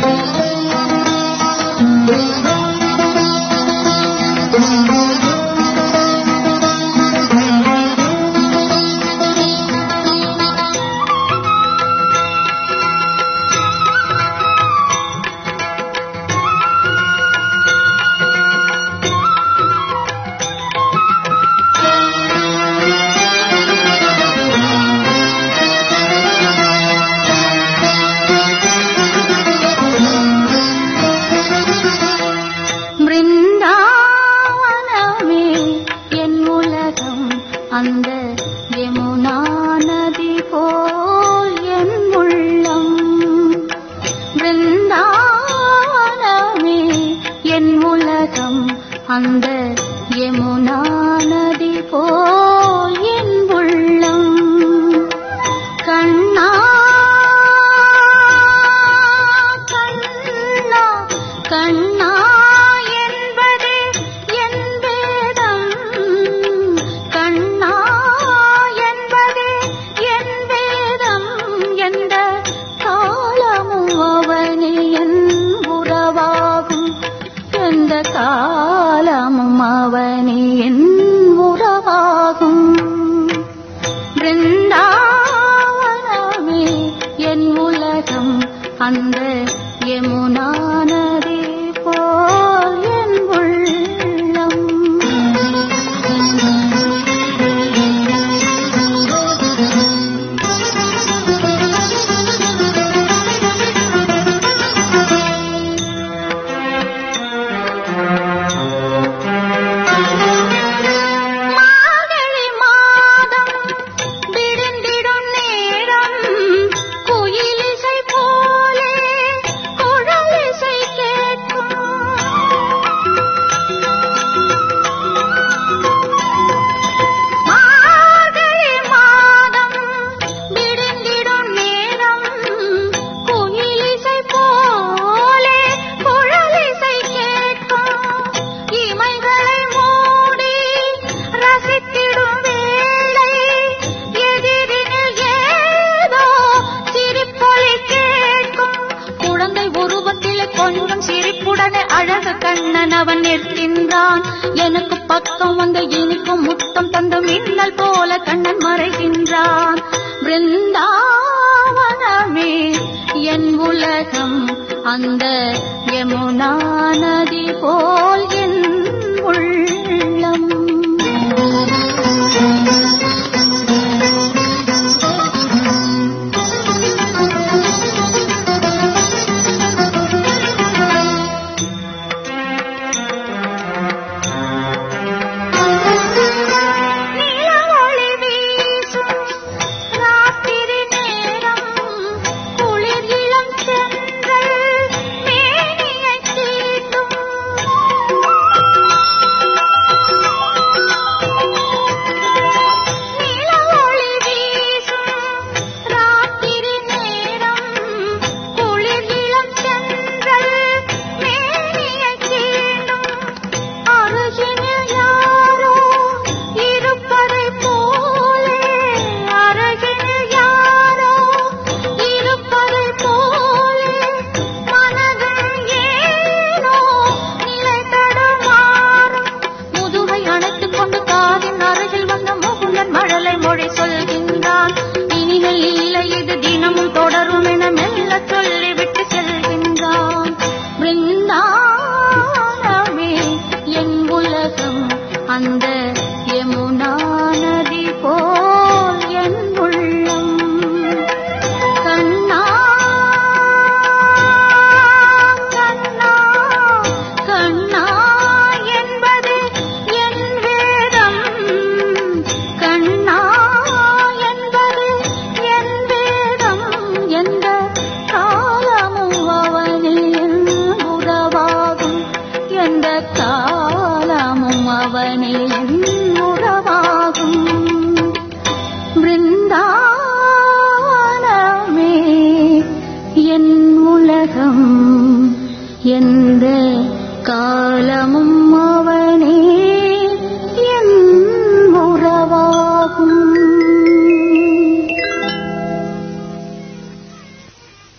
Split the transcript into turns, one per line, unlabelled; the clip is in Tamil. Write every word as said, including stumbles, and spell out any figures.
அந்த யமுனா நதி போல் என் உள்ளம் கண்ணா கண்ணா கண்ணா என்பதே என் வேதம் கண்ணா என்பதே என் வேதம் என்ற காலமும் அவனே என் உறவாகும் எந்த காலமும் அவனே என் உறவாகும் பிருந்தாவனமே என் உலகம் அந்த யமுனா நதி போல் என் உள்ளம் கண்ணன் அவன் நிற்கின்றான் எனக்கு பக்கம் வந்து இனிக்கும் முத்தம் தந்து மின்னல் போல கண்ணன் மறைகின்றான் பிருந்தாவனமே என் உலகம் அந்த யமுனா நதி போல் என் உள்ளம்